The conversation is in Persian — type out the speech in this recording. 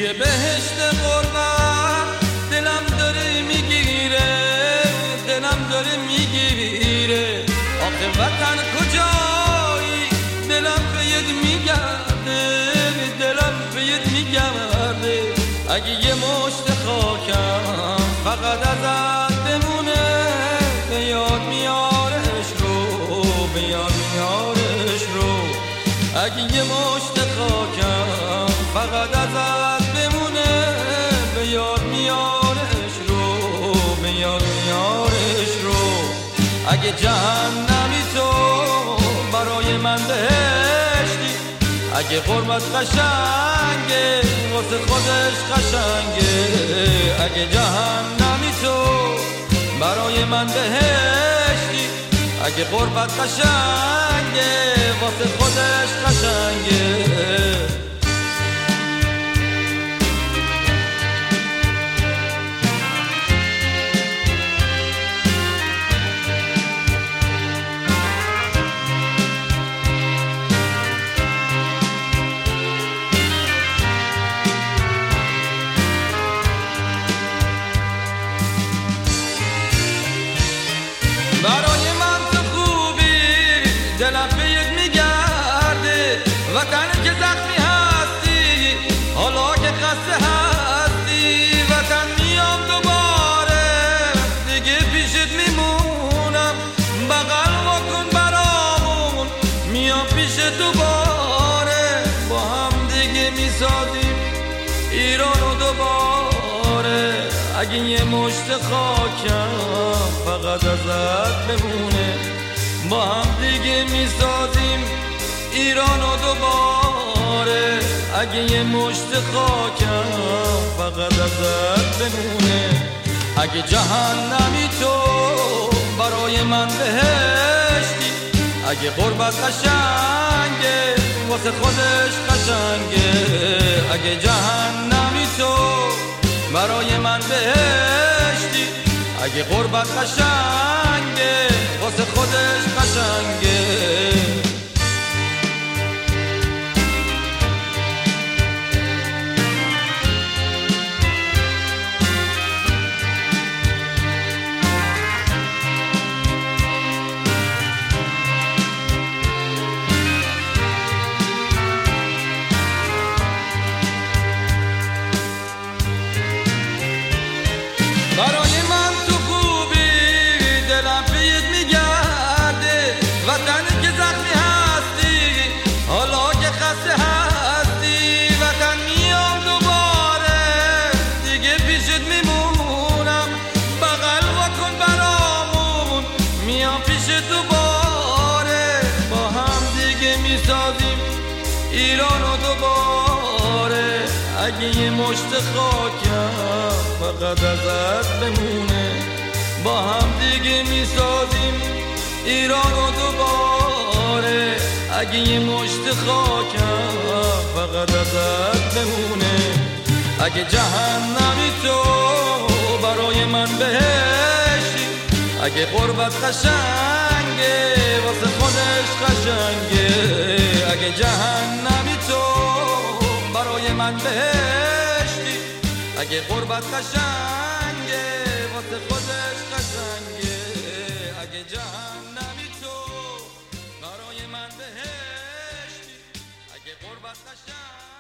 یه بهشت غربت دلم داره میگیره، دلم داره میگیره. آخه وطن کجایی؟ دلم بهت میگرده، دلم بهت میگرده. اگه یه مشت خاکم فقط ازت بمونه، به یاد میارش رو، به یاد میارش رو. اگه یه مشت خاکم فقط ازت بمونه، به یاد میارش رو، به یاد میارش رو. اگه جهنمی تو برای من بهشتی، اگه غربت قشنگه واسه خودش قشنگه. اگه جهنمی تو برای من بهشتی، اگه غربت قشنگه واسه خودش قشنگه. برای من تو خوبی، دلم بهت میگرده. وطن که زخمی هستی، حالا که خسته هستی. وطن میام دوباره، دیگه پیشت میمونم. بغل واکن برامون، میام پیشت دوباره. با هم دیگه میسازیم ایرانو دوباره. اگه یه مشت خاکم فقط ازت بمونه، با هم دیگه میسازیم ایرانو دوباره. اگه یه مشت خاکم فقط ازت بمونه. اگه جهنمی تو برای من بهشتی، اگه غربت قشنگه واسه خودش قشنگه. اگه جهنمی تو برای من بهشتی، اگه غربت قشنگه واسه خودش قشنگه. برای من تو خوبی، دلم بهت میگرده. وطن که زخمی هستی، حالا که خسته هستی. وطن میام دوباره، دیگه پیشت میمونم. بغل واکن برامون، میام پیشت دوباره. با هم دیگه میسازیم ایرانو دوباره. اگه یه مشت خاکم فقط ازت بمونه، با هم دیگه میسازیم ایرانو دوباره. اگه یه مشت خاکم فقط ازت بمونه. اگه جهنمی تو برای من بهشتی، اگه غربت قشنگه واسه خودش قشنگه. اگه جهنمی تو برای من بهشتی، اگه غربت قشنگه واسه خودش قشنگه. اگه جهنمی تو برای من بهشتی، اگه غربت قشنگه.